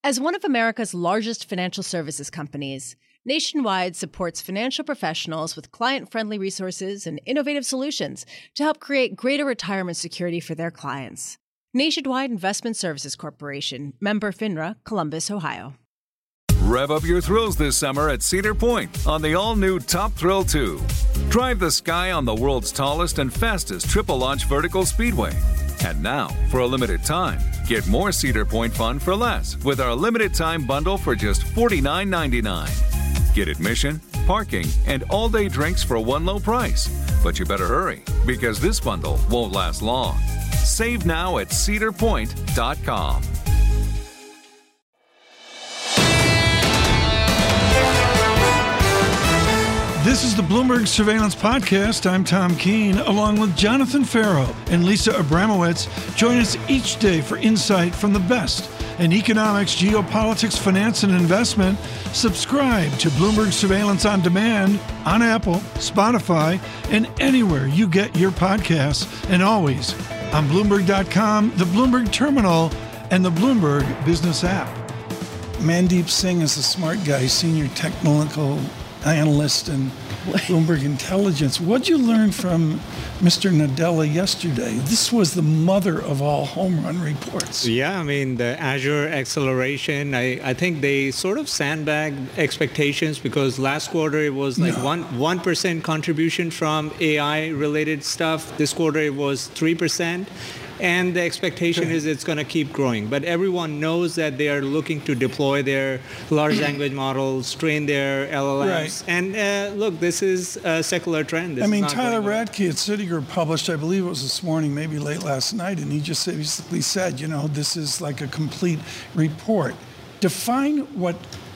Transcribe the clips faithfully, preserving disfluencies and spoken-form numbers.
As one of America's largest financial services companies, Nationwide supports financial professionals with client-friendly resources and innovative solutions to help create greater retirement security for their clients. Nationwide Investment Services Corporation, member FINRA, Columbus, Ohio. Rev up your thrills this summer at Cedar Point on the all-new Top Thrill two. Drive the sky on the world's tallest and fastest triple-launch vertical speedway. And now, for a limited time, get more Cedar Point fun for less with our limited-time bundle for just forty-nine ninety-nine. Get admission, parking, and all-day drinks for one low price. But you better hurry, because this bundle won't last long. Save now at cedar point dot com. This is the Bloomberg Surveillance Podcast. I'm Tom Keene, along with Jonathan Farrow and Lisa Abramowitz. Join us each day for insight from the best in economics, geopolitics, finance, and investment. Subscribe to Bloomberg Surveillance on Demand on Apple, Spotify, and anywhere you get your podcasts. And always on Bloomberg dot com, the Bloomberg Terminal, and the Bloomberg Business app. Mandeep Singh is a smart guy, senior technical analyst in Bloomberg Intelligence. What'd you learn from Mister Nadella yesterday? This was the mother of all home run reports. Yeah, I mean, the Azure acceleration, I, I think they sort of sandbagged expectations because last quarter it was like no. one, 1% contribution from A I-related stuff. This quarter it was three percent. And the expectation is it's going to keep growing. But everyone knows that they are looking to deploy their large language models, train their L L Ms. Right. And uh, look, this is a secular trend. This I mean, Tyler Radke at Citigroup published, I believe it was this morning, maybe late last night, and he just basically said, you know, this is like a complete report. Define what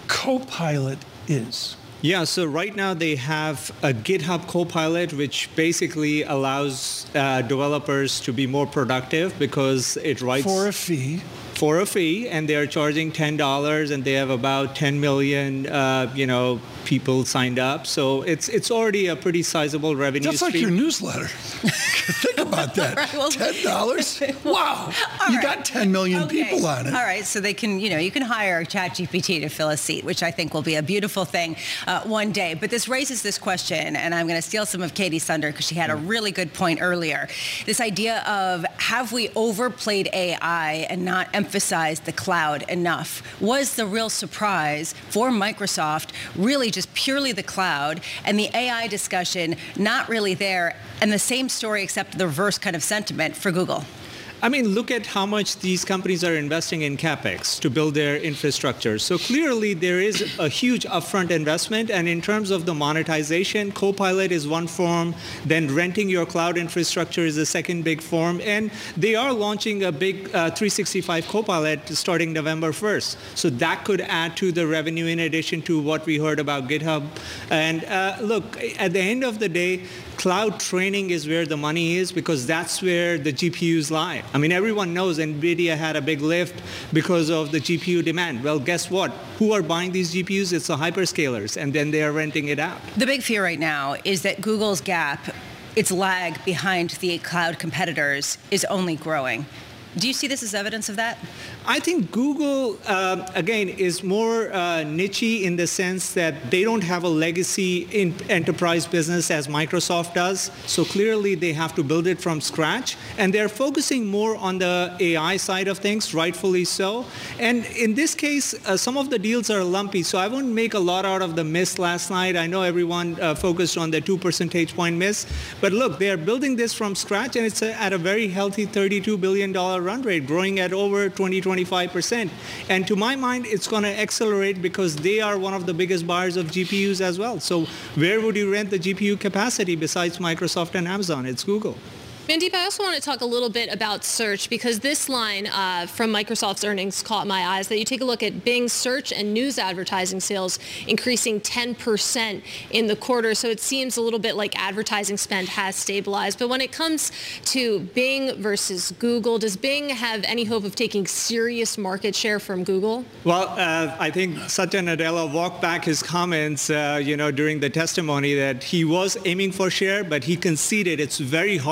Copilot is. Yeah, so right now they have a GitHub Copilot, which basically allows uh, developers to be more productive because it writes... For a fee. For a fee, and they are charging ten dollars, and they have about ten million, uh, you know, people signed up. So it's it's already a pretty sizable revenue That's stream. That's like your newsletter. Think about that. Right, well, ten dollars? Wow. You right. got ten million okay. people on it. All right, so they can, you know, you can hire ChatGPT to fill a seat, which I think will be a beautiful thing uh, one day. But this raises this question, and I'm going to steal some of Katie's thunder because she had a really good point earlier. This idea of, have we overplayed A I and not emphasized the cloud enough? Was the real surprise for Microsoft really just purely the cloud, and the A I discussion not really there, and the same story except the reverse kind of sentiment for Google? I mean, look at how much these companies are investing in CapEx to build their infrastructure. So clearly there is a huge upfront investment. And in terms of the monetization, Copilot is one form. Then renting your cloud infrastructure is the second big form. And they are launching a big uh, three sixty-five Copilot starting November first. So that could add to the revenue in addition to what we heard about GitHub. And uh, look, at the end of the day, cloud training is where the money is because that's where the G P Us lie. I mean, everyone knows NVIDIA had a big lift because of the G P U demand. Well, guess what? Who are buying these G P Us? It's the hyperscalers, and then they are renting it out. The big fear right now is that Google's gap, its lag behind the cloud competitors, is only growing. Do you see this as evidence of that? I think Google, uh, again, is more uh, niche-y in the sense that they don't have a legacy in enterprise business as Microsoft does. So clearly they have to build it from scratch. And they're focusing more on the A I side of things, rightfully so. And in this case, uh, some of the deals are lumpy. So I wouldn't make a lot out of the miss last night. I know everyone uh, focused on the two percentage point miss. But look, they're building this from scratch, and it's a, at a very healthy thirty-two billion dollars run rate, growing at over twenty, twenty-five percent. And to my mind, it's going to accelerate because they are one of the biggest buyers of G P Us as well. So where would you rent the G P U capacity besides Microsoft and Amazon? It's Google. Mandeep, I also want to talk a little bit about search because this line uh, from Microsoft's earnings caught my eyes, that you take a look at Bing's search and news advertising sales increasing ten percent in the quarter. So it seems a little bit like advertising spend has stabilized. But when it comes to Bing versus Google, does Bing have any hope of taking serious market share from Google? Well, uh, I think Satya Nadella walked back his comments, uh, you know, during the testimony that he was aiming for share, but he conceded it's very hard to take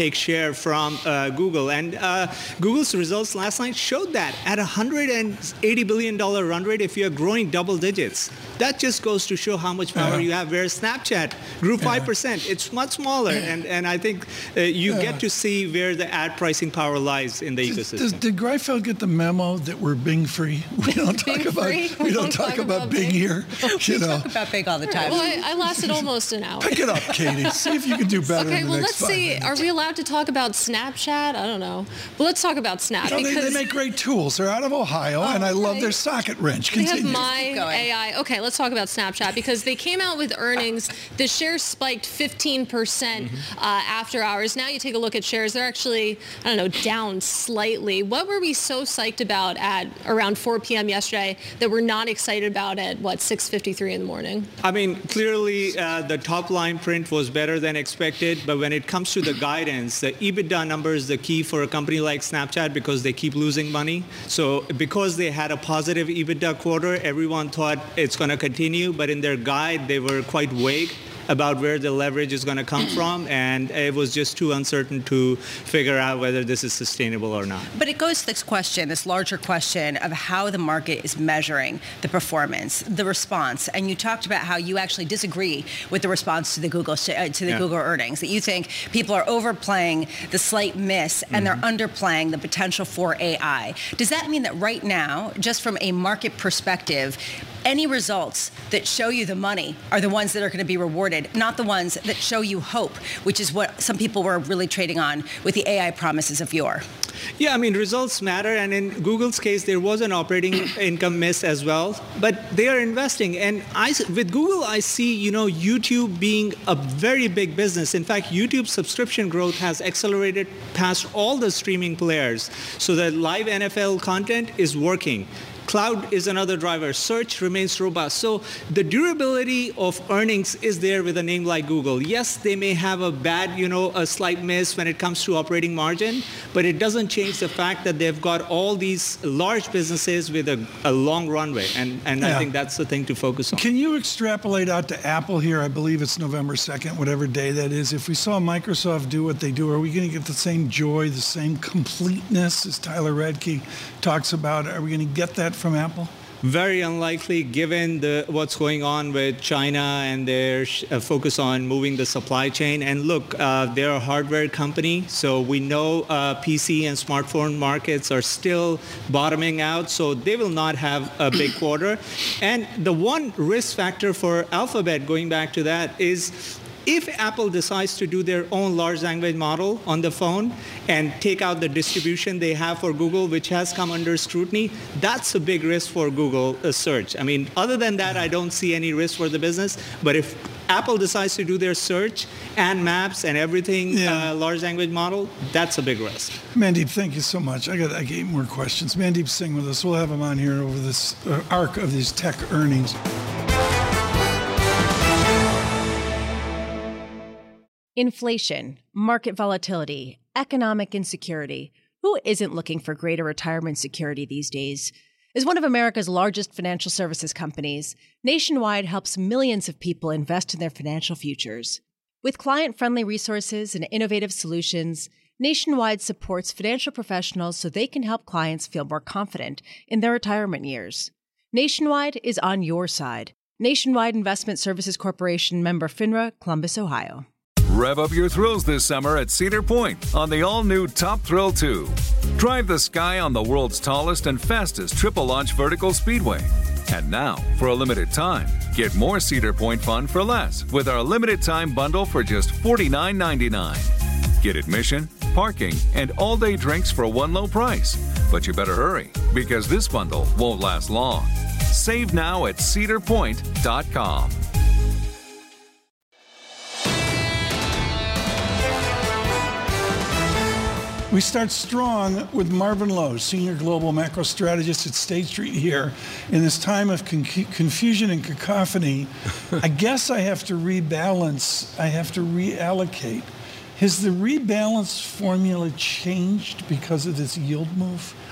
take share from uh, Google. And uh, Google's results last night showed that at a one hundred eighty billion dollars run rate, if you're growing double digits, that just goes to show how much power uh, you have. Whereas Snapchat grew five percent. Yeah. It's much smaller. And, and I think uh, you yeah. get to see where the ad pricing power lies in the does, ecosystem. Does, did Greifeld get the memo that we're Bing free? We don't talk about we, we don't talk, talk about, about Bing, Bing here. You we know. talk about Bing all the time. Well, I, I lasted almost an hour. Pick it up, Katie. See if you can do better okay, in the well, next let's five see. minutes. Are we allowed to talk about Snapchat? I don't know. But let's talk about Snap. You know, because they, they make great tools. They're out of Ohio, oh, and I okay. love their socket wrench. Continue. They have My A I. Okay, let's talk about Snapchat because they came out with earnings. The shares spiked fifteen percent mm-hmm. uh, after hours. Now you take a look at shares. They're actually, I don't know, down slightly. What were we so psyched about at around four p.m. yesterday that we're not excited about at, what, six fifty-three in the morning? I mean, clearly uh, the top line print was better than expected, but when it comes to the guidance, the EBITDA number is the key for a company like Snapchat because they keep losing money. So because they had a positive EBITDA quarter, everyone thought it's going to continue, but in their guide, they were quite vague about where the leverage is going to come from, and it was just too uncertain to figure out whether this is sustainable or not. But it goes to this question, this larger question of how the market is measuring the performance, the response. And you talked about how you actually disagree with the response to the Google uh, to the yeah. Google earnings, that you think people are overplaying the slight miss and mm-hmm. they're underplaying the potential for A I. Does that mean that right now, just from a market perspective, any results that show you the money are the ones that are going to be rewarded, not the ones that show you hope, which is what some people were really trading on with the A I promises of yore? Yeah, I mean, results matter. And in Google's case, there was an operating income miss as well. But they are investing. And I, with Google, I see, you know, YouTube being a very big business. In fact, YouTube subscription growth has accelerated past all the streaming players. So the live N F L content is working. Cloud is another driver. Search remains robust. So the durability of earnings is there with a name like Google. Yes, they may have a bad, you know, a slight miss when it comes to operating margin, but it doesn't change the fact that they've got all these large businesses with a, a long runway. And, and yeah. I think that's the thing to focus on. Can you extrapolate out to Apple here? I believe it's November second, whatever day that is. If we saw Microsoft do what they do, are we going to get the same joy, the same completeness as Tyler Radke talks about? Are we going to get that from Apple? Very unlikely, given the what's going on with China and their sh- uh, focus on moving the supply chain. And look, uh, they're a hardware company, so we know uh, P C and smartphone markets are still bottoming out, so they will not have a big quarter. And the one risk factor for Alphabet, going back to that, is if Apple decides to do their own large language model on the phone and take out the distribution they have for Google, which has come under scrutiny, that's a big risk for Google uh, search. I mean, other than that, I don't see any risk for the business. But if Apple decides to do their search and maps and everything, yeah. uh, large language model, that's a big risk. Mandeep, thank you so much. I got, I got eight more questions. Mandeep Singh with us. We'll have him on here over this uh, arc of these tech earnings. Inflation, market volatility, economic insecurity. Who isn't looking for greater retirement security these days? As one of America's largest financial services companies, Nationwide helps millions of people invest in their financial futures. With client-friendly resources and innovative solutions, Nationwide supports financial professionals so they can help clients feel more confident in their retirement years. Nationwide is on your side. Nationwide Investment Services Corporation, member FINRA, Columbus, Ohio. Rev up your thrills this summer at Cedar Point on the all-new Top Thrill two. Drive the sky on the world's tallest and fastest triple-launch vertical speedway. And now, for a limited time, get more Cedar Point fun for less with our limited-time bundle for just forty-nine ninety-nine. Get admission, parking, and all-day drinks for one low price. But you better hurry, because this bundle won't last long. Save now at cedar point dot com. We start strong with Marvin Lowe, Senior Global Macro Strategist at State Street here. In this time of con- confusion and cacophony, I guess I have to rebalance, I have to reallocate. Has the rebalance formula changed because of this yield move?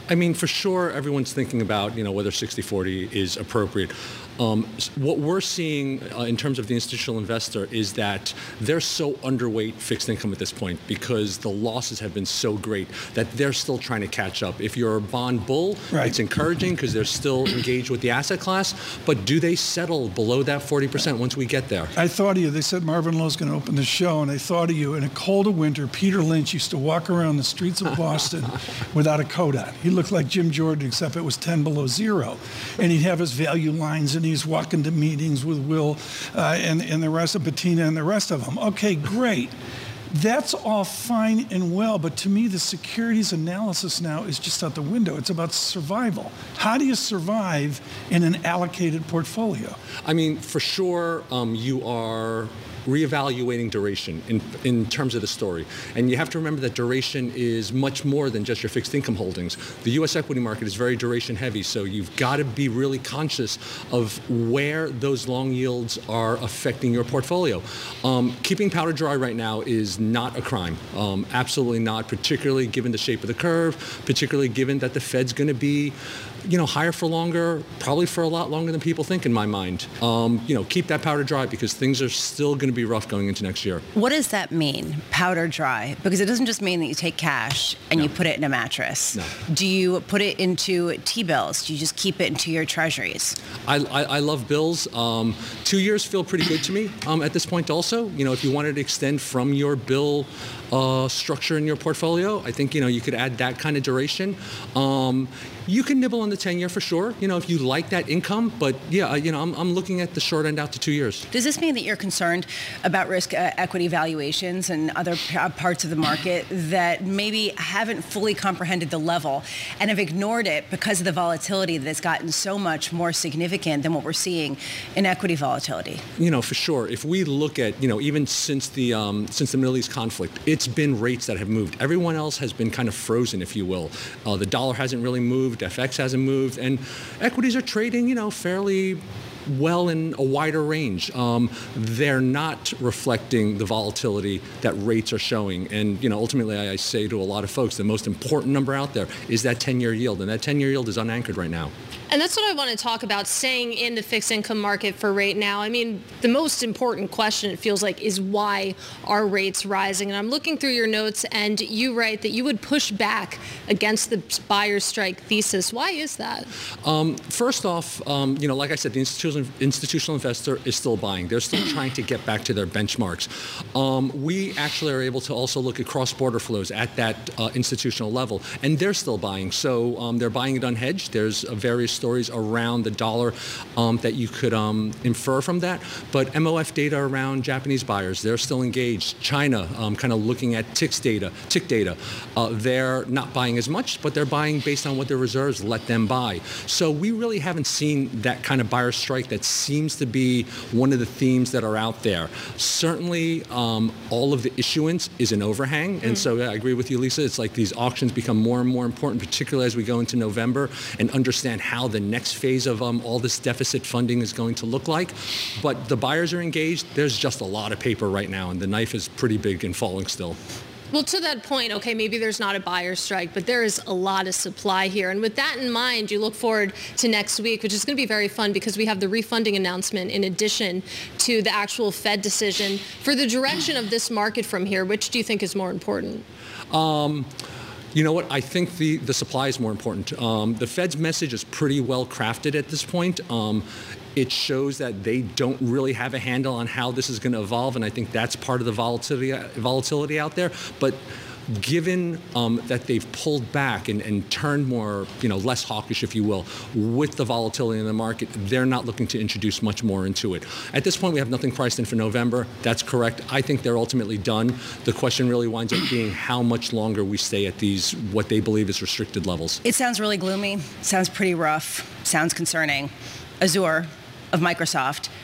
I mean, for sure, everyone's thinking about, you know, whether sixty forty is appropriate. Um, what we're seeing uh, in terms of the institutional investor is that they're so underweight fixed income at this point because the losses have been so great that they're still trying to catch up. If you're a bond bull, right. It's encouraging because they're still engaged with the asset class, but do they settle below that forty percent once we get there? I thought of you. They said Marvin Lowe's going to open the show, and I thought of you. In a cold of winter, Peter Lynch used to walk around the streets of Boston without a coat on. He looked like Jim Jordan, except it was ten below zero. And he'd have his value lines, and he's walking to meetings with Will uh, and, and the rest of Bettina and the rest of them. Okay, great. That's all fine and well, but to me, the securities analysis now is just out the window. It's about survival. How do you survive in an allocated portfolio? I mean, for sure, um, you are reevaluating duration in in terms of the story. And you have to remember that duration is much more than just your fixed income holdings. The U S equity market is very duration heavy, so you've got to be really conscious of where those long yields are affecting your portfolio. Um, keeping powder dry right now is not a crime. Um, absolutely not, particularly given the shape of the curve, particularly given that the Fed's going to be, you know, higher for longer, probably for a lot longer than people think in my mind. Um, you know, keep that powder dry because things are still going to be rough going into next year. What does that mean, powder dry? Because it doesn't just mean that you take cash and No. you put it in a mattress. No. Do you put it into T-bills? Do you just keep it into your treasuries? I, I, I love bills. Um, two years feel pretty good to me um, at this point also. You know, if you wanted to extend from your bill uh, structure in your portfolio, I think, you know, you could add that kind of duration. Um, you can nibble on the ten-year for sure, you know, if you like that income. But, yeah, you know, I'm, I'm looking at the short end out to two years. Does this mean that you're concerned about risk uh, equity valuations and other p- parts of the market that maybe haven't fully comprehended the level and have ignored it because of the volatility that's gotten so much more significant than what we're seeing in equity volatility? You know, for sure. If we look at, you know, even since the um, since the Middle East conflict, it's been rates that have moved. Everyone else has been kind of frozen, if you will. Uh, the dollar hasn't really moved. F X hasn't moved. And equities are trading, you know, fairly well in a wider range. Um, they're not reflecting the volatility that rates are showing. And, you know, ultimately I, I say to a lot of folks, the most important number out there is that ten-year yield. And that ten-year yield is unanchored right now. And that's what I want to talk about, staying in the fixed income market for right now. I mean, the most important question, it feels like, is why are rates rising? And I'm looking through your notes, and you write that you would push back against the buyer's strike thesis. Why is that? Um, first off, um, you know, like I said, the institutional, institutional investor is still buying. They're still trying to get back to their benchmarks. Um, we actually are able to also look at cross-border flows at that uh, institutional level, and they're still buying. So um, they're buying it unhedged. There's uh, various stories around the dollar um, that you could um, infer from that. But M O F data around Japanese buyers, they're still engaged. China, um, kind of looking at ticks data, tick data, uh, they're not buying as much, but they're buying based on what their reserves let them buy. So we really haven't seen that kind of buyer strike that seems to be one of the themes that are out there. Certainly, um, all of the issuance is an overhang. And mm. so yeah, I agree with you, Lisa. It's like these auctions become more and more important, particularly as we go into November and understand how the next phase of um, all this deficit funding is going to look like. But the buyers are engaged. There's just a lot of paper right now, and the knife is pretty big and falling still. Well, to that point, okay, maybe there's not a buyer strike, but there is a lot of supply here. And with that in mind, you look forward to next week, which is going to be very fun because we have the refunding announcement in addition to the actual Fed decision. For the direction of this market from here, which do you think is more important? Um, You know what? I think the, the supply is more important. Um, the Fed's message is pretty well crafted at this point. Um, it shows that they don't really have a handle on how this is going to evolve, and I think that's part of the volatility volatility out there. But given um, that they've pulled back and, and turned more, you know, less hawkish, if you will, with the volatility in the market, they're not looking to introduce much more into it. At this point, we have nothing priced in for November. That's correct. I think they're ultimately done. The question really winds up being how much longer we stay at these, what they believe is restricted levels. It sounds really gloomy. Sounds pretty rough. Sounds concerning. Azure of Microsoft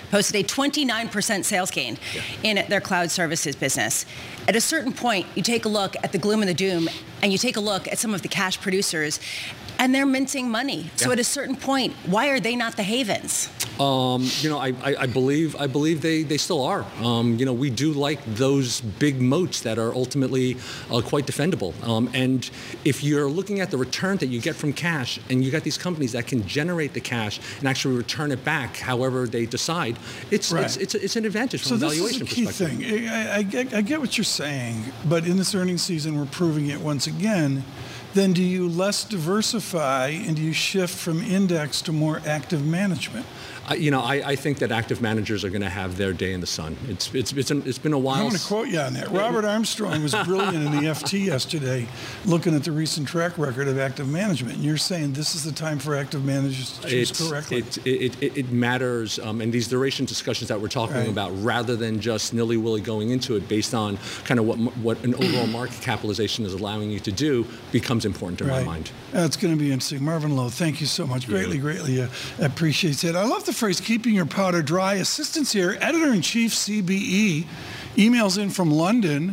posted a twenty-nine percent sales gain yeah. in their cloud services business. At a certain point, you take a look at the gloom and the doom, and you take a look at some of the cash producers, and they're minting money. Yeah. So at a certain point, why are they not the havens? Um, you know, I, I, I believe I believe they, they still are. Um, you know, we do like those big moats that are ultimately uh, quite defendable. Um, and if you're looking at the return that you get from cash, and you got these companies that can generate the cash and actually return it back, however they decide, it's right. it's, it's it's an advantage from so a valuation perspective. So this is a key thing. I, I, get, I get what you're saying, but in this earnings season, we're proving it once again. Then do you less diversify and do you shift from index to more active management? I, you know, I, I think that active managers are going to have their day in the sun. It's it's it's, an, it's been a while. I want to quote you on that. Robert Armstrong was brilliant in the F T yesterday, looking at the recent track record of active management. And you're saying this is the time for active managers to choose it's, correctly. It, it, it, it matters, um, and these duration discussions that we're talking right. about, rather than just nilly-willy going into it based on kind of what what an overall market capitalization is allowing you to do, becomes important in right. my mind. That's going to be interesting. Marvin Lowe, thank you so much. Greatly, yeah. greatly uh, appreciate it. I love the phrase, keeping your powder dry. Assistance here, Editor-in-Chief C B E, emails in from London,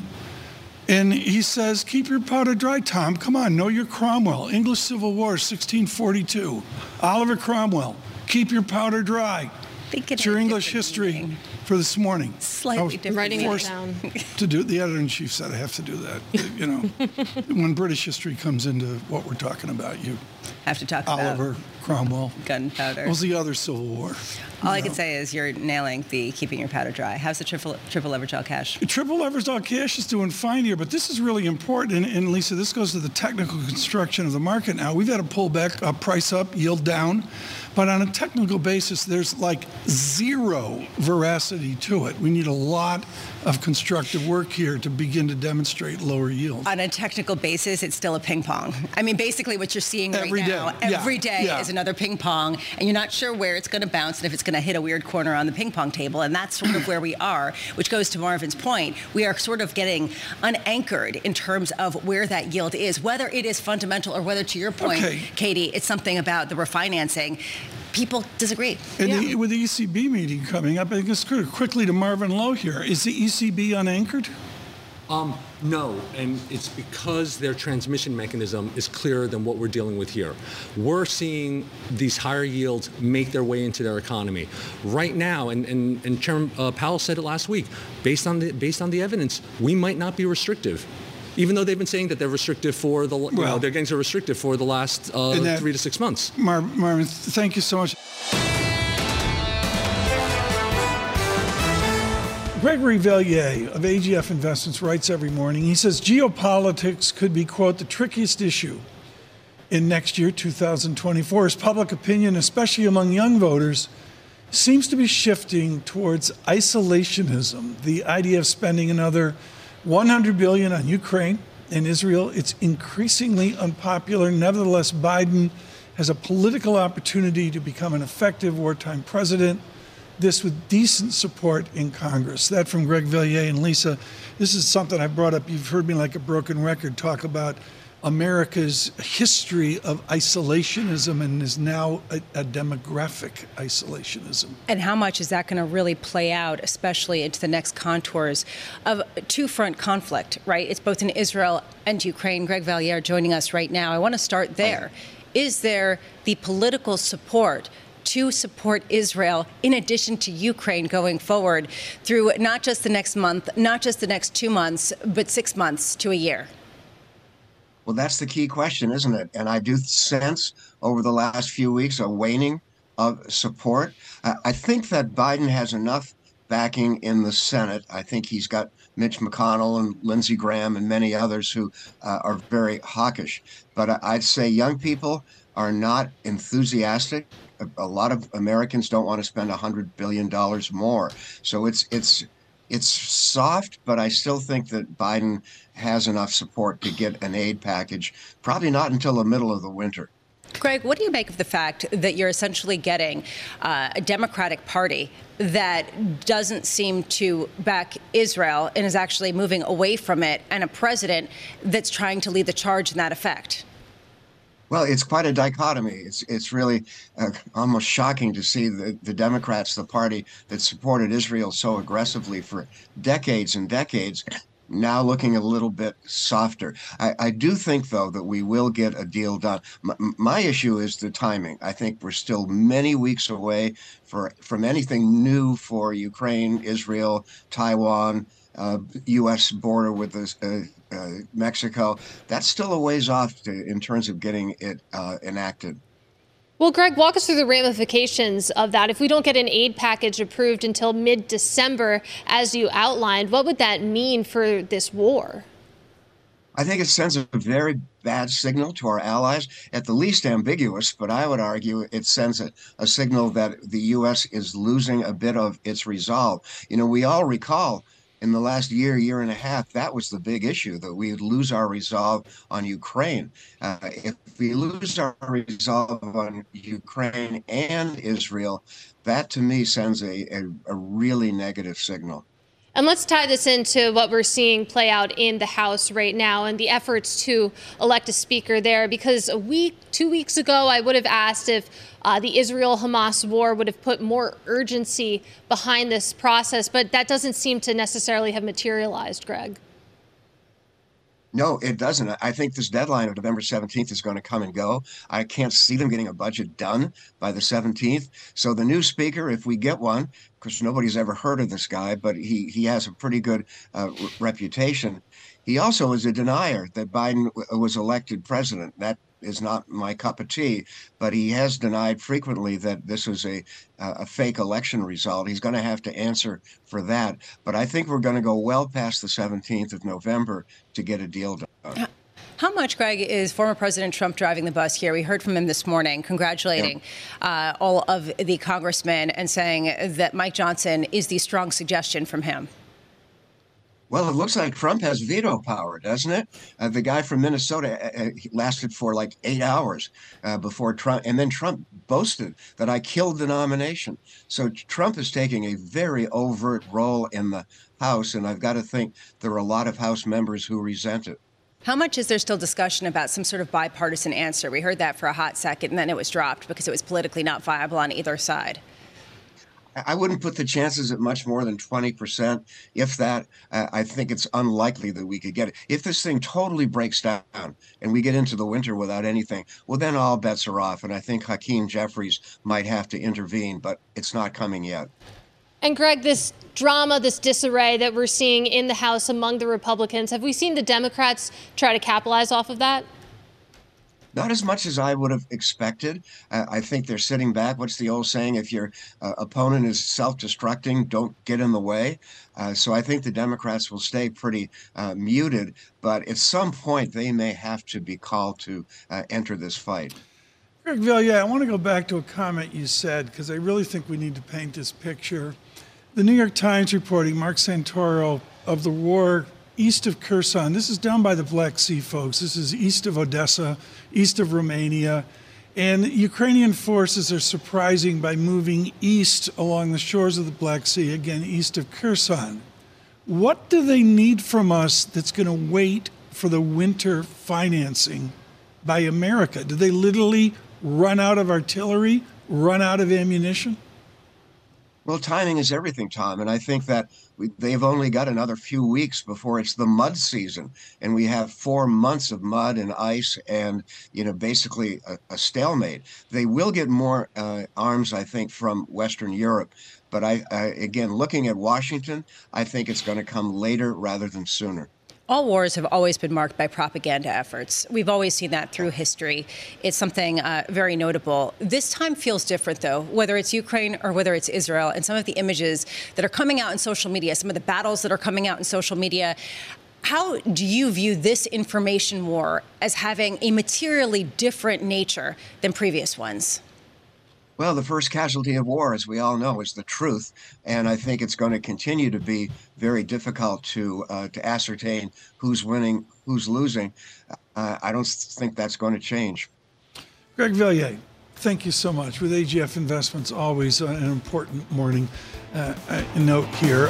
and he says, keep your powder dry, Tom. Come on, know your Cromwell. English Civil War, sixteen forty-two. Oliver Cromwell, keep your powder dry. It's your English history meaning. For this morning. Slightly different. Writing it down. To do, the editor-in-chief said I have to do that. You know, when British history comes into what we're talking about, you have to talk Oliver about Cromwell. Gunpowder. What was the other Civil War? All I know. can say is you're nailing the keeping your powder dry. How's the triple triple leverage all cash? Triple leverage all cash is doing fine here, but this is really important. And, and Lisa, this goes to the technical construction of the market now. We've had to pull back, uh, price up, yield down. But on a technical basis, there's like zero veracity to it. We need a lot of constructive work here to begin to demonstrate lower yield. On a technical basis, it's still a ping pong. I mean, basically what you're seeing every right now, day. every yeah. day yeah. is another ping pong, and you're not sure where it's going to bounce and if it's going to hit a weird corner on the ping pong table, and that's sort of where we are, which goes to Marvin's point. We are sort of getting unanchored in terms of where that yield is, whether it is fundamental or whether, to your point, okay. Katie, it's something about the refinancing. People disagree. And yeah. the, with the E C B meeting coming up, I think it's good. Quickly to Marvin Lowe here. Is the E C B unanchored? Um, no, and it's because their transmission mechanism is clearer than what we're dealing with here. We're seeing these higher yields make their way into their economy. Right now, and, and, and Chairman uh, Powell said it last week, based on the, based on the evidence, we might not be restrictive. Even though they've been saying that they're restrictive for the, you well, know, their gains are restrictive for the last uh, that, three to six months. Mar- Marvin, thank you so much. Gregory Vellier of A G F Investments writes every morning. He says geopolitics could be, quote, the trickiest issue in next year, two thousand twenty-four, as public opinion, especially among young voters, seems to be shifting towards isolationism. The idea of spending another one hundred billion dollars on Ukraine and Israel, it's increasingly unpopular. Nevertheless, Biden has a political opportunity to become an effective wartime president, this with decent support in Congress. That from Greg Vellier. And Lisa, this is something I brought up. You've heard me like a broken record talk about America's history of isolationism and is now a, a demographic isolationism. And how much is that going to really play out, especially into the next contours of a two-front conflict, right? It's both in Israel and Ukraine. Greg Vellier joining us right now. I want to start there. Is there the political support to support Israel in addition to Ukraine going forward through not just the next month, not just the next two months, but six months to a year? Well, that's the key question, isn't it? And I do sense over the last few weeks a waning of support. I think that Biden has enough backing in the Senate. I think he's got Mitch McConnell and Lindsey Graham and many others who uh, are very hawkish. But I'd say young people are not enthusiastic. A, a lot of Americans don't want to spend one hundred billion dollars more. So it's it's it's soft, but I still think that Biden has enough support to get an aid package, probably not until the middle of the winter. Greg, what do you make of the fact that you're essentially getting uh, a Democratic Party that doesn't seem to back Israel and is actually moving away from it, and a president that's trying to lead the charge in that effect? Well, it's quite a dichotomy. It's it's really uh, almost shocking to see the, the Democrats, the party that supported Israel so aggressively for decades and decades, now looking a little bit softer. I, I do think, though, that we will get a deal done. M- my issue is the timing. I think we're still many weeks away for, from anything new for Ukraine, Israel, Taiwan, uh, U S border with this, uh, uh, Mexico. That's still a ways off to, in terms of getting it uh, enacted. Well, Greg, walk us through the ramifications of that. If we don't get an aid package approved until mid-December, as you outlined, what would that mean for this war? I think it sends a very bad signal to our allies, at the least ambiguous, but I would argue it sends a, a signal that the U S is losing a bit of its resolve. You know, we all recall in the last year, year and a half, that was the big issue, that we would lose our resolve on Ukraine. Uh, if we lose our resolve on Ukraine and Israel, that to me sends a, a, a really negative signal. And let's tie this into what we're seeing play out in the House right now and the efforts to elect a speaker there, because a week, two weeks ago, I would have asked if uh, the Israel-Hamas war would have put more urgency behind this process, but that doesn't seem to necessarily have materialized, Greg. No, it doesn't. I think this deadline of November seventeenth is going to come and go. I can't see them getting a budget done by the seventeenth. So the new speaker, if we get one, because nobody's ever heard of this guy, but he, he has a pretty good uh, r- reputation. He also is a denier that Biden w- was elected president. That is not my cup of tea, but he has denied frequently that this was a uh, a fake election result. He's going to have to answer for that. But I think we're going to go well past the seventeenth of November to get a deal done. How much, Greg, is former President Trump driving the bus here? We heard from him this morning, congratulating yeah. uh, all of the congressmen and saying that Mike Johnson is the strong suggestion from him. Well, it looks like Trump has veto power, doesn't it? Uh, the guy from Minnesota uh, lasted for like eight hours uh, before Trump, and then Trump boasted that I killed the nomination. So Trump is taking a very overt role in the House, and I've got to think there are a lot of House members who resent it. How much is there still discussion about some sort of bipartisan answer? We heard that for a hot second, and then it was dropped because it was politically not viable on either side. I wouldn't put the chances at much more than twenty percent. If that, uh, I think it's unlikely that we could get it. If this thing totally breaks down and we get into the winter without anything, well, then all bets are off. And I think Hakeem Jeffries might have to intervene, but it's not coming yet. And Greg, this drama, this disarray that we're seeing in the House among the Republicans, have we seen the Democrats try to capitalize off of that? Not as much as I would have expected. Uh, I think they're sitting back. What's the old saying? If your uh, opponent is self-destructing, don't get in the way. Uh, so I think the Democrats will stay pretty uh, muted. But at some point, they may have to be called to uh, enter this fight. Greg Valliere, I want to go back to a comment you said, because I really think we need to paint this picture. The New York Times reporting, Mark Santoro, of the war east of Kherson. This is down by the Black Sea, folks. This is east of Odessa, east of Romania. And Ukrainian forces are surprising by moving east along the shores of the Black Sea, again, east of Kherson. What do they need from us that's going to wait for the winter financing by America? Do they literally run out of artillery, run out of ammunition? Well, timing is everything, Tom. And I think that we, they've only got another few weeks before it's the mud season. And we have four months of mud and ice and, you know, basically a, a stalemate. They will get more uh, arms, I think, from Western Europe. But I, I, again, looking at Washington, I think it's going to come later rather than sooner. All wars have always been marked by propaganda efforts. We've always seen that through history. It's something uh, very notable. This time feels different, though, whether it's Ukraine or whether it's Israel, and some of the images that are coming out in social media, some of the battles that are coming out in social media. How do you view this information war as having a materially different nature than previous ones? Well, the first casualty of war, as we all know, is the truth. And I think it's going to continue to be very difficult to uh, to ascertain who's winning, who's losing. Uh, I don't think that's going to change. Greg Valliere, thank you so much. With A G F Investments, always an important morning uh, note here.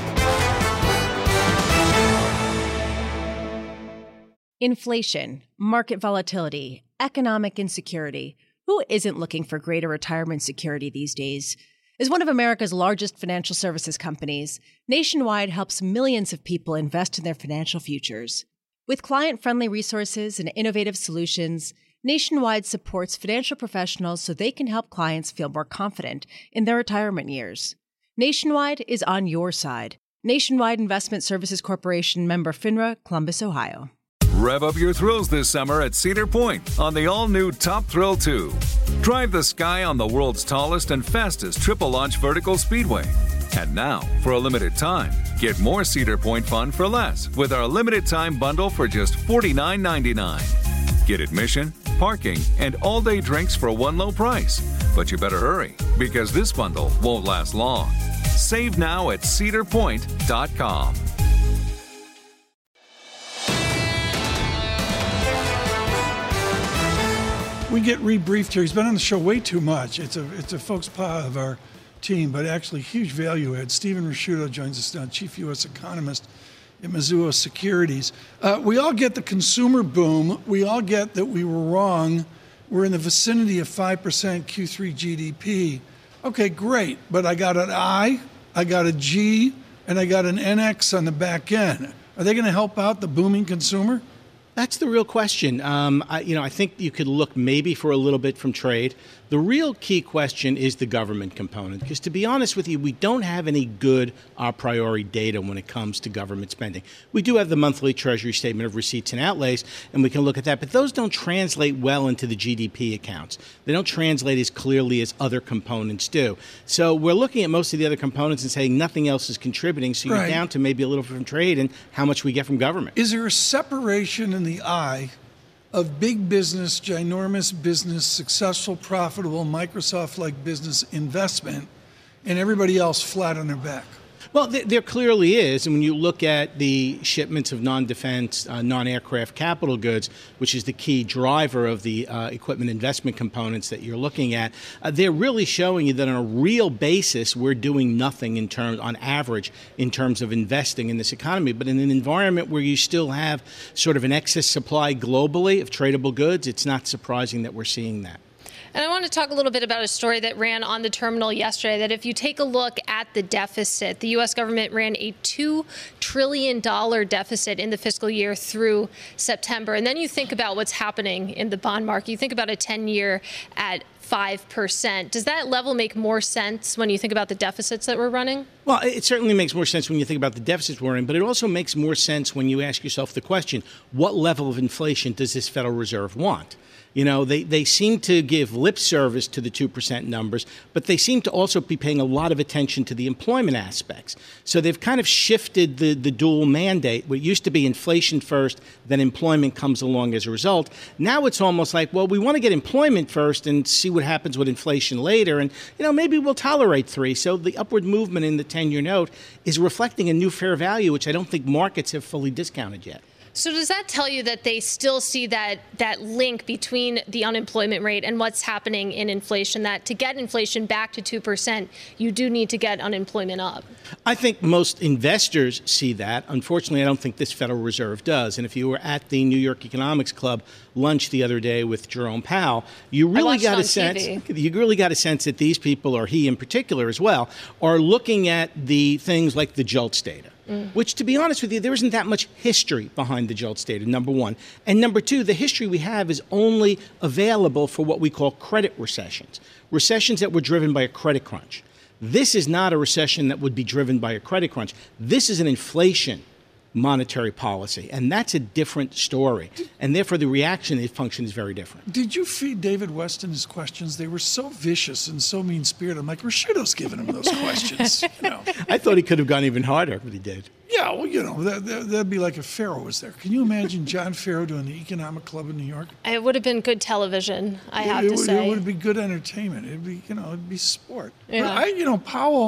Inflation, market volatility, economic insecurity. Who isn't looking for greater retirement security these days? As one of America's largest financial services companies, Nationwide helps millions of people invest in their financial futures. With client-friendly resources and innovative solutions, Nationwide supports financial professionals so they can help clients feel more confident in their retirement years. Nationwide is on your side. Nationwide Investment Services Corporation, member FINRA, Columbus, Ohio. Rev up your thrills this summer at Cedar Point on the all-new Top Thrill two. Drive the sky on the world's tallest and fastest triple-launch vertical speedway. And now, for a limited time, get more Cedar Point fun for less with our limited-time bundle for just forty-nine ninety-nine. Get admission, parking, and all-day drinks for one low price. But you better hurry, because this bundle won't last long. Save now at cedar point dot com. We get rebriefed here. He's been on the show way too much. It's a it's a faux pas of our team, but actually huge value add. Stephen Rasciuto joins us now, Chief U S Economist at Mizuho Securities. Uh, we all get the consumer boom. We all get that we were wrong. We're in the vicinity of five percent Q three G D P. Okay, great, but I got an I, I got a G, and I got an N X on the back end. Are they going to help out the booming consumer? That's the real question. Um, I, you know, I think you could look maybe for a little bit from trade. The real key question is the government component, because to be honest with you, we don't have any good a priori data when it comes to government spending. We do have the monthly Treasury Statement of Receipts and Outlays, and we can look at that, but those don't translate well into the G D P accounts. They don't translate as clearly as other components do. So we're looking at most of the other components and saying nothing else is contributing, so you're Right. down to maybe a little from trade and how much we get from government. Is there a separation in the eye of big business, ginormous business, successful, profitable, Microsoft-like business investment, and everybody else flat on their back? Well, th- there clearly is. And when you look at the shipments of non-defense, uh, non-aircraft capital goods, which is the key driver of the uh, equipment investment components that you're looking at, uh, they're really showing you that on a real basis, we're doing nothing in terms, on average, in terms of investing in this economy. But in an environment where you still have sort of an excess supply globally of tradable goods, it's not surprising that we're seeing that. And I want to talk a little bit about a story that ran on the terminal yesterday, that if you take a look at the deficit, the U S government ran a two trillion dollars deficit in the fiscal year through September. And then you think about what's happening in the bond market. You think about a ten-year at five percent. Does that level make more sense when you think about the deficits that we're running? Well, it certainly makes more sense when you think about the deficits we're in, but it also makes more sense when you ask yourself the question, what level of inflation does this Federal Reserve want? You know, they, they seem to give lip service to the two percent numbers, but they seem to also be paying a lot of attention to the employment aspects. So they've kind of shifted the, the dual mandate. What used to be inflation first, then employment comes along as a result. Now it's almost like, well, we want to get employment first and see what happens with inflation later. And, you know, maybe we'll tolerate three. So the upward movement in the ten-year note is reflecting a new fair value, which I don't think markets have fully discounted yet. So does that tell you that they still see that that link between the unemployment rate and what's happening in inflation, that to get inflation back to two percent, you do need to get unemployment up? I think most investors see that. Unfortunately, I don't think this Federal Reserve does. And if you were at the New York Economics Club lunch the other day with Jerome Powell, you really got a sense, you really got a sense that these people, or he in particular as well, are looking at the things like the JOLTS data. Mm. Which, to be honest with you, there isn't that much history behind the JOLTS data, number one. And number two, the history we have is only available for what we call credit recessions, recessions that were driven by a credit crunch. This is not a recession that would be driven by a credit crunch. This is an inflation monetary policy, and that's a different story. And therefore, the reaction and function is very different. Did you feed David Weston his questions? They were so vicious and so mean-spirited. I'm like, Rasciuto's giving him those questions. You know. I thought he could have gone even harder, but he did. Yeah, well, you know, that, that, that'd be like if Farrow was there. Can you imagine John Farrow doing the Economic Club in New York? It would have been good television, I it, have it, to say. It would be good entertainment. It'd be, you know, it'd be sport. Yeah. But I, you know, Powell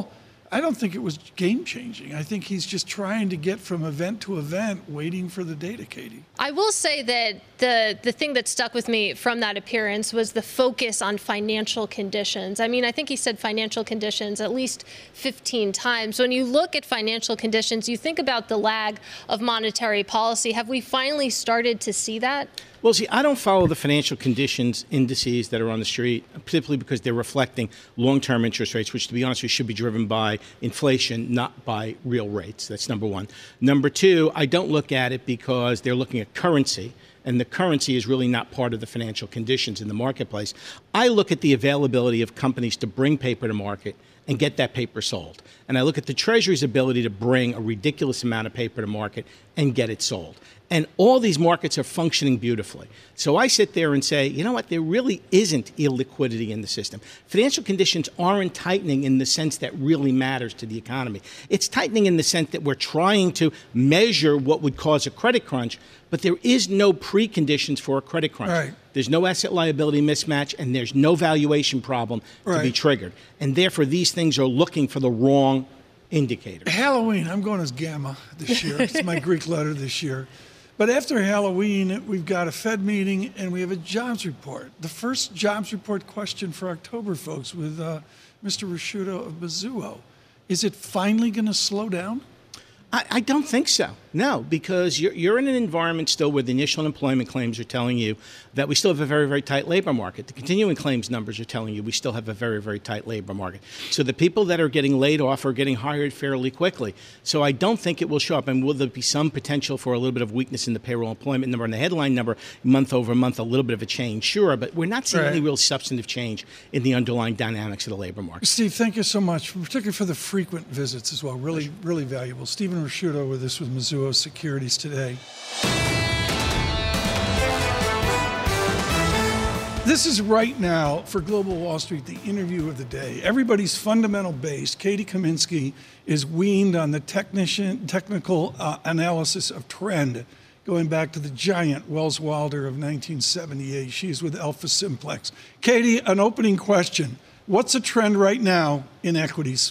I don't think it was game-changing. I think he's just trying to get from event to event, waiting for the data, Katie. I will say that the the thing that stuck with me from that appearance was the focus on financial conditions. I mean, I think he said financial conditions at least fifteen times. When you look at financial conditions, you think about the lag of monetary policy. Have we finally started to see that? Well, see, I don't follow the financial conditions indices that are on the street, simply because they're reflecting long-term interest rates, which, to be honest with you, should be driven by inflation, not by real rates. That's number one. Number two, I don't look at it because they're looking at currency, and the currency is really not part of the financial conditions in the marketplace. I look at the availability of companies to bring paper to market and get that paper sold. And I look at the Treasury's ability to bring a ridiculous amount of paper to market and get it sold. And all these markets are functioning beautifully. So I sit there and say, you know what, there really isn't illiquidity in the system. Financial conditions aren't tightening in the sense that really matters to the economy. It's tightening in the sense that we're trying to measure what would cause a credit crunch, but there is no preconditions for a credit crunch. Right. There's no asset liability mismatch, and there's no valuation problem right. to be triggered. And therefore, these things are looking for the wrong indicator. Halloween, I'm going as Gamma this year. It's my Greek letter this year. But after Halloween, we've got a Fed meeting and we have a jobs report. The first jobs report question for October, folks, with uh, Mister Ricciuto of Mizuho. Is it finally going to slow down? I, I don't think so. No, because you're, you're in an environment still where the initial employment claims are telling you that we still have a very, very tight labor market. The continuing claims numbers are telling you we still have a very, very tight labor market. So the people that are getting laid off are getting hired fairly quickly. So I don't think it will show up. And will there be some potential for a little bit of weakness in the payroll employment number and the headline number month over month, a little bit of a change? Sure, but we're not seeing right. any real substantive change in the underlying dynamics of the labor market. Steve, thank you so much, particularly for the frequent visits as well. Really, really valuable. Stephen Ricciuto with us with Mizuho Securities today. This is right now for Global Wall Street, the interview of the day. Everybody's fundamental base. Katie Kaminsky is weaned on the technician, technical uh, analysis of trend, going back to the giant Wells Wilder of nineteen seventy-eight. She's with Alpha Simplex. Katie, an opening question. What's a trend right now in equities?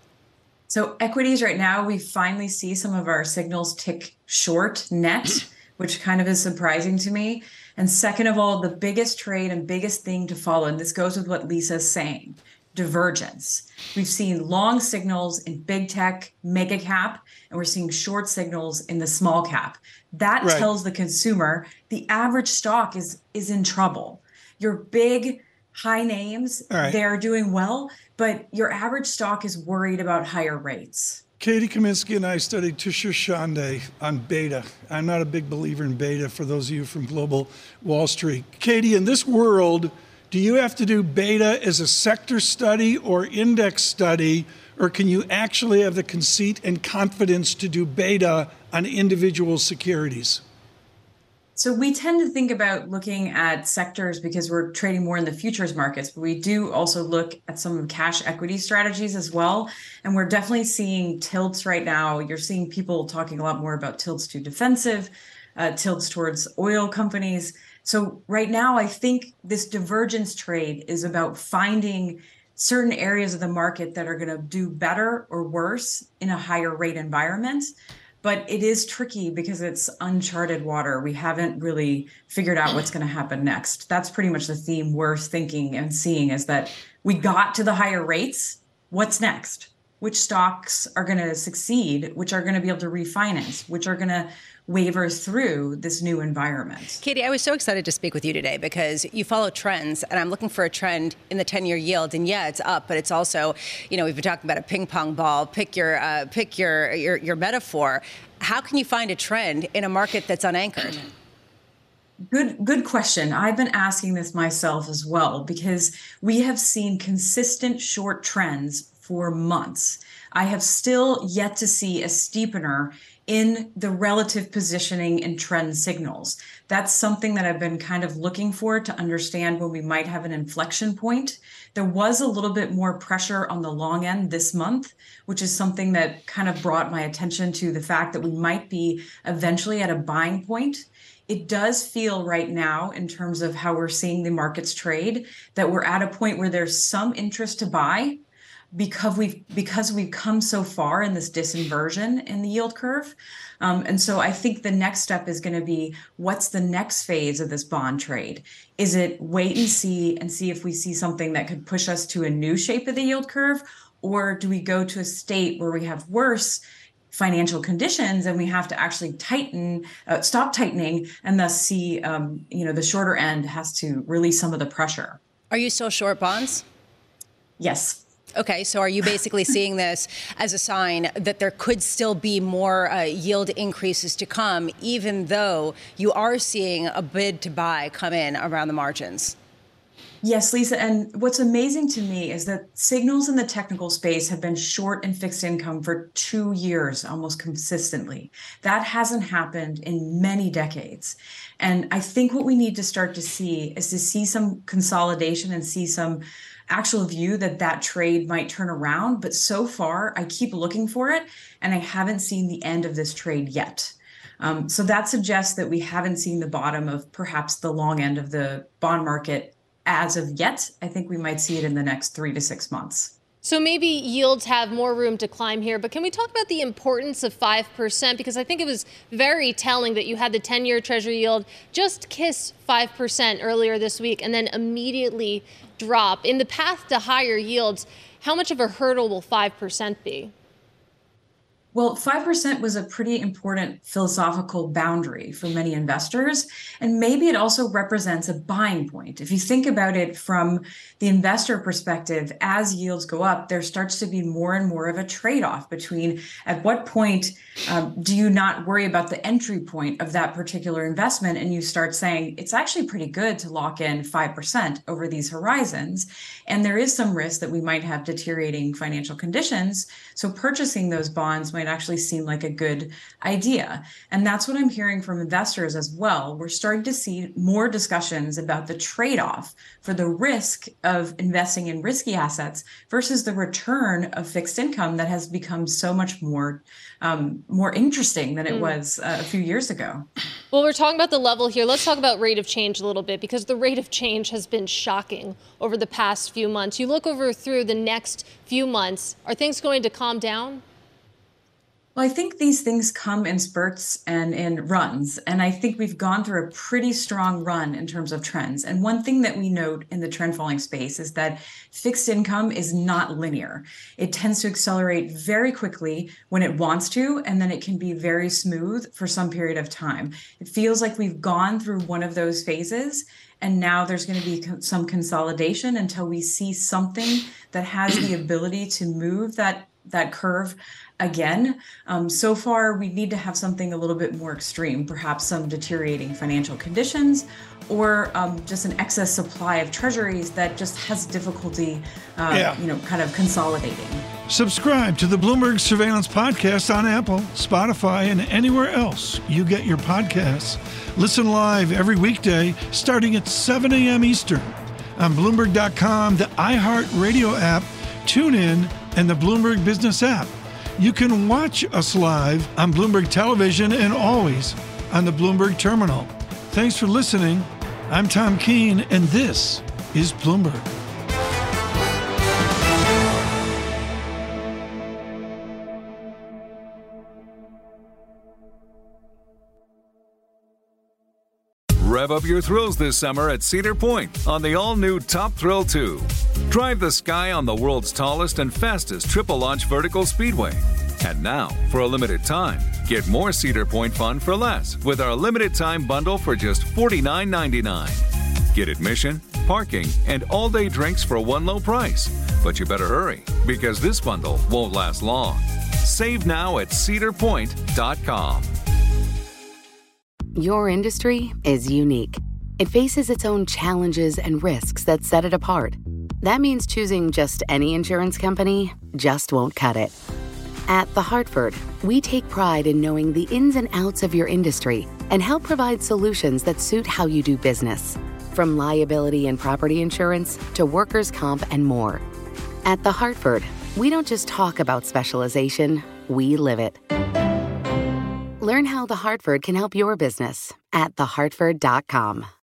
So equities right now, we finally see some of our signals tick short net, which kind of is surprising to me. And second of all, the biggest trade and biggest thing to follow, and this goes with what Lisa's saying, divergence. We've seen long signals in big tech, mega cap, and we're seeing short signals in the small cap. That right. tells the consumer the average stock is, is in trouble. Your big high names, right. they're doing well, but your average stock is worried about higher rates. Katie Kaminsky and I studied Tushar Shande on beta. I'm not a big believer in beta for those of you from Global Wall Street. Katie, in this world, do you have to do beta as a sector study or index study, or can you actually have the conceit and confidence to do beta on individual securities? So we tend to think about looking at sectors because we're trading more in the futures markets, but we do also look at some cash equity strategies as well. And we're definitely seeing tilts right now. You're seeing people talking a lot more about tilts to defensive, uh, tilts towards oil companies. So right now, I think this divergence trade is about finding certain areas of the market that are going to do better or worse in a higher rate environment. But it is tricky because it's uncharted water. We haven't really figured out what's going to happen next. That's pretty much the theme we're thinking and seeing, is that we got to the higher rates. What's next? Which stocks are going to succeed? Which are going to be able to refinance? Which are going to waver through this new environment? Katie, I was so excited to speak with you today because you follow trends, and I'm looking for a trend in the ten-year yield. And yeah, it's up, but it's also, you know, we've been talking about a ping pong ball. Pick your, uh, pick your, your, your metaphor. How can you find a trend in a market that's unanchored? Good, good question. I've been asking this myself as well, because we have seen consistent short trends for months. I have still yet to see a steepener in the relative positioning and trend signals. That's something that I've been kind of looking for to understand when we might have an inflection point. There was a little bit more pressure on the long end this month, which is something that kind of brought my attention to the fact that we might be eventually at a buying point. It does feel right now, in terms of how we're seeing the markets trade, that we're at a point where there's some interest to buy, because we've because we've come so far in this disinversion in the yield curve. Um, and so I think the next step is going to be, what's the next phase of this bond trade? Is it wait and see and see if we see something that could push us to a new shape of the yield curve? Or do we go to a state where we have worse financial conditions and we have to actually tighten, uh, stop tightening, and thus see, um, you know, the shorter end has to release some of the pressure? Are you still short bonds? Yes. Okay, so are you basically seeing this as a sign that there could still be more uh, yield increases to come, even though you are seeing a bid to buy come in around the margins? Yes, Lisa. And what's amazing to me is that signals in the technical space have been short in fixed income for two years, almost consistently. That hasn't happened in many decades. And I think what we need to start to see is to see some consolidation and see some actual view that that trade might turn around. But so far, I keep looking for it, and I haven't seen the end of this trade yet. Um, so that suggests that we haven't seen the bottom of perhaps the long end of the bond market as of yet. I think we might see it in the next three to six months. So maybe yields have more room to climb here, but can we talk about the importance of five percent? Because I think it was very telling that you had the ten-year Treasury yield just kiss five percent earlier this week and then immediately drop. In the path to higher yields, how much of a hurdle will five percent be? Well, five percent was a pretty important philosophical boundary for many investors, and maybe it also represents a buying point. If you think about it from the investor perspective, as yields go up, there starts to be more and more of a trade-off between at what point um, do you not worry about the entry point of that particular investment, and you start saying it's actually pretty good to lock in five percent over these horizons, and there is some risk that we might have deteriorating financial conditions, so purchasing those bonds might actually seem like a good idea. And that's what I'm hearing from investors as well. We're starting to see more discussions about the trade-off for the risk of investing in risky assets versus the return of fixed income that has become so much more um, more interesting than it mm. was uh, a few years ago. Well, we're talking about the level here. Let's talk about rate of change a little bit, because the rate of change has been shocking over the past few months. You look over through the next few months, are things going to calm down? Well, I think these things come in spurts and in runs. And I think we've gone through a pretty strong run in terms of trends. And one thing that we note in the trend following space is that fixed income is not linear. It tends to accelerate very quickly when it wants to, and then it can be very smooth for some period of time. It feels like we've gone through one of those phases, and now there's going to be some consolidation until we see something that has the ability to move that that curve again. Um, so far, we need to have something a little bit more extreme, perhaps some deteriorating financial conditions, or um, just an excess supply of treasuries that just has difficulty, uh, yeah. you know, kind of consolidating. Subscribe to the Bloomberg Surveillance Podcast on Apple, Spotify, and anywhere else you get your podcasts. Listen live every weekday starting at seven a.m. Eastern on Bloomberg dot com, the iHeartRadio app, TuneIn, and the Bloomberg Business app. You can watch us live on Bloomberg Television and always on the Bloomberg Terminal. Thanks for listening. I'm Tom Keene, and this is Bloomberg. Rev up your thrills this summer at Cedar Point on the all-new Top Thrill two. Drive the sky on the world's tallest and fastest triple-launch vertical speedway. And now, for a limited time, get more Cedar Point fun for less with our limited-time bundle for just forty-nine ninety-nine. Get admission, parking, and all-day drinks for one low price. But you better hurry, because this bundle won't last long. Save now at cedar point dot com. Your industry is unique. It faces its own challenges and risks that set it apart. That means choosing just any insurance company just won't cut it. At The Hartford, we take pride in knowing the ins and outs of your industry and help provide solutions that suit how you do business. From liability and property insurance to workers' comp and more. At The Hartford, we don't just talk about specialization, we live it. Learn how The Hartford can help your business at the hartford dot com.